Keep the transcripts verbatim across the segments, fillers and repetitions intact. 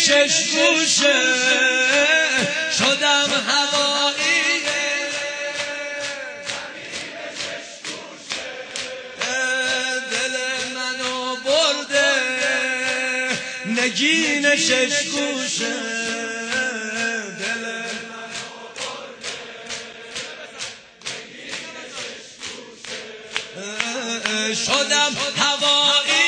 شش گوشه شدم هوایی دل منو برده نگین شش گوشه دل منو برده نگین شش گوشه شدم هوایی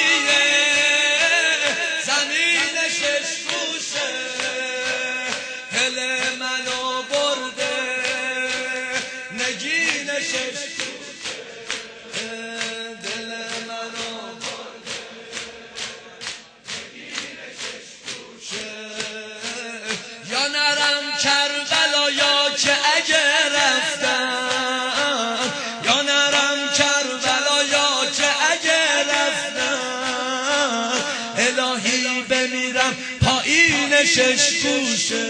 یا نرم کربلا یا که اگه رفتم یا نرم کربلا یا که اگه رفتم الهی بمیرم پایین شش گوشه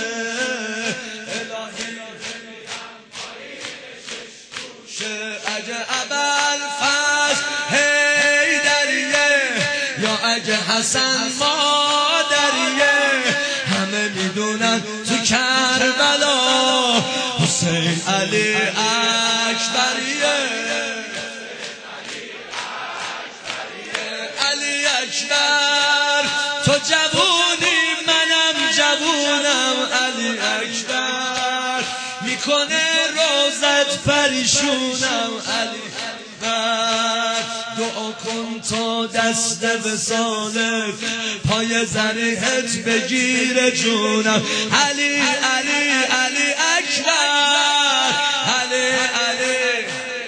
الهی بمیرم پایین شش گوشه اگه ابوالفضل حیدریه یا اگه حسن مادریه همه میدونن تو کربلا حسین علی اکبریه علی اکبر تو جوونی منم جوونم علی اکبر میکنه روزت پریشونم علی اکبر دعا کن تا دست وصالت پای ذریحت بگیر جونم علی علی علی اکبر علی علی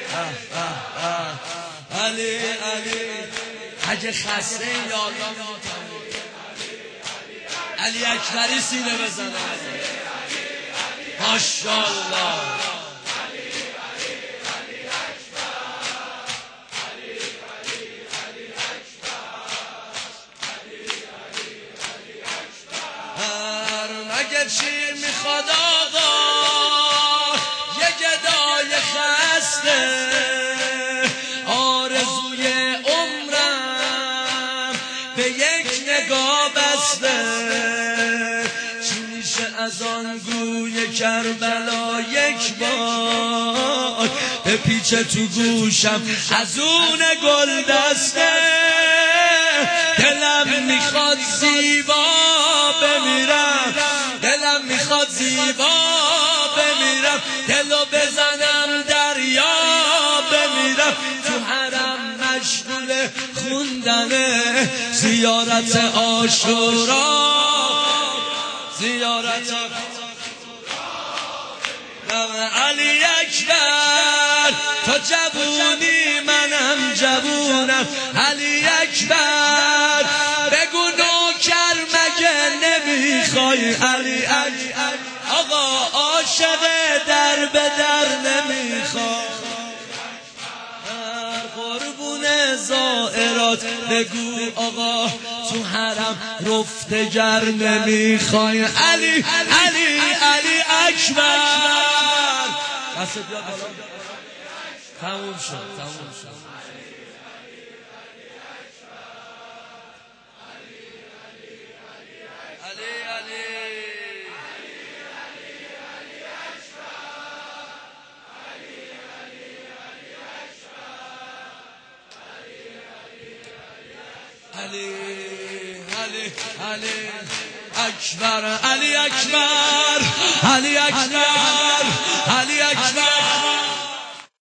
علی علی اگه خسته یا الله علی اکبری سینه بزنه ماشاءالله چی میخواد آقا یه گدای خسته آرزوی عمرم به یک نگاه بسته چی میشه از آن گوی کربلا یک بار به پیچه تو گوشم از اون گل دسته دلم میخواد زیبا بمیرم دلم میخواد زیبا بمیرم دلو بزنم دریا بمیرم تو حرم مشغول خوندن زیارت عاشورا زیارت علی اکبر تو جوونی منم جوونم علی اکبر بگو نوکر مگه نمیخوای علی اکبر آقا عاشق در به در نمیخوای قربون زائرات بگو آقا تو حرم رفتگر نمیخوای علی علی علی اکبر دست بیاد بالا تموم شد تموم شد علی علی علی اکبر علی اکبر علی اکبر